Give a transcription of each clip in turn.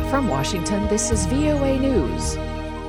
From Washington, this is VOA News.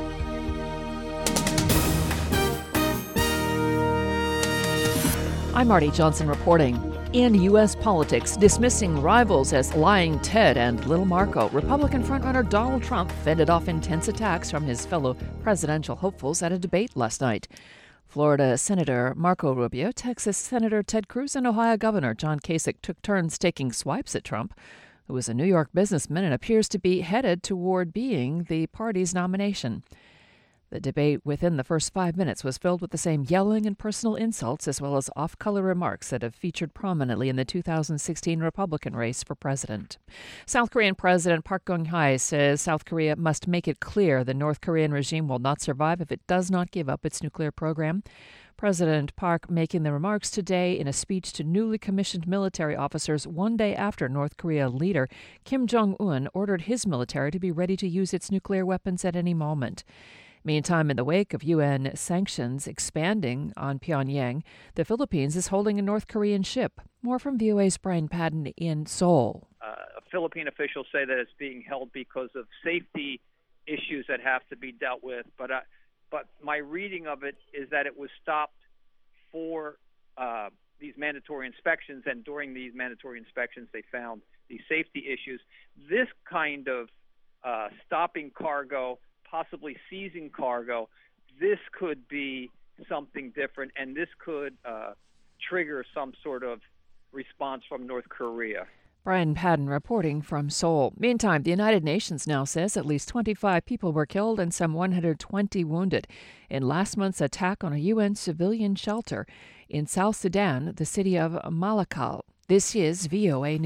I'm Marty Johnson reporting. In U.S. politics, dismissing rivals as Lying Ted and Little Marco, Republican frontrunner Donald Trump fended off intense attacks from his fellow presidential hopefuls at a debate last night. Florida Senator Marco Rubio, Texas Senator Ted Cruz, and Ohio Governor John Kasich took turns taking swipes at Trump, who is a New York businessman and appears to be headed toward being the party's nomination. The debate within the first 5 minutes was filled with the same yelling and personal insults, as well as off-color remarks that have featured prominently in the 2016 Republican race for president. South Korean President Park Geun-hye says South Korea must make it clear the North Korean regime will not survive if it does not give up its nuclear program. President Park making the remarks today in a speech to newly commissioned military officers 1 day after North Korea leader Kim Jong-un ordered his military to be ready to use its nuclear weapons at any moment. Meantime, in the wake of UN sanctions expanding on Pyongyang, the Philippines is holding a North Korean ship. More from VOA's Brian Padden in Seoul. Philippine officials say that it's being held because of safety issues that have to be dealt with. But my reading of it is that it was stopped for these mandatory inspections, and during these mandatory inspections, they found these safety issues. This kind of stopping cargo, possibly seizing cargo, this could be something different, and this could trigger some sort of response from North Korea. Brian Padden reporting from Seoul. Meantime, the United Nations now says at least 25 people were killed and some 120 wounded in last month's attack on a UN civilian shelter in South Sudan, the city of Malakal. This is VOA News.